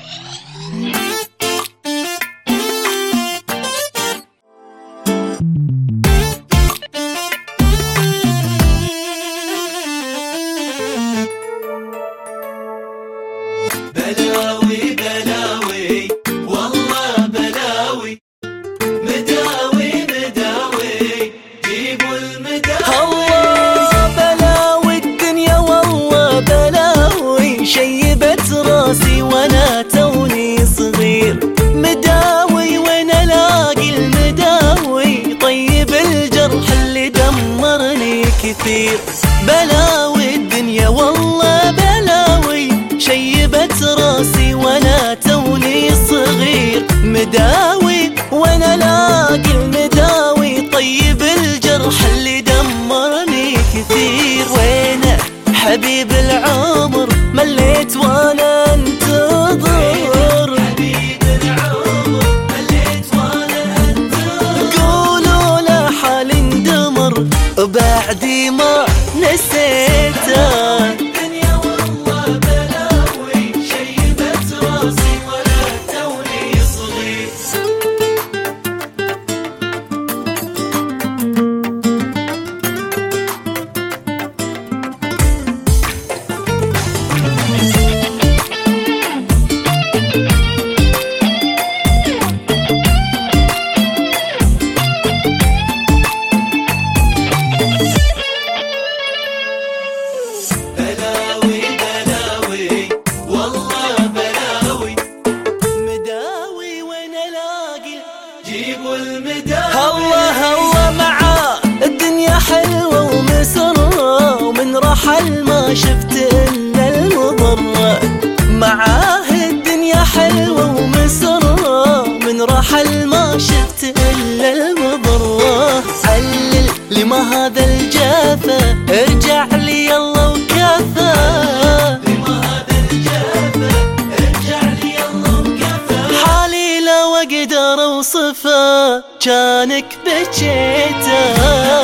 بلاوي بلاوي والله بلاوي، مداوي مداوي جيبوا المداوي. الله بلاوي الدنيا والله بلاوي، شيبت راسي وانا توني صغير. مداوي وين الاقي المداوي، طيب الجرح اللي دمرني كثير. بلاوي الدنيا والله بلاوي، شيبت راسي وانا توني صغير. مداوي وانا الاقي المداوي، طيب الجرح اللي دمرني كثير. وينه حبيب العمر، مليت وانا انتظر. حبيب العمر مليت وانا انتظر. قولوا له حال اندمر بعدي ما نسيته. الله الله معاه الدنيا حلوة ومسرة، ومن رحل ما شفت إلا المضرة. معاه الدنيا حلوة ومسرة، من رحل ما شفت إلا المضرة. علل لما هذا الجافة، ارجع لي يلا وكفى. لما هذا الجافة، ارجع لي يلا وكفى. حالي لو اقدر اوصفه، كانك بجيته.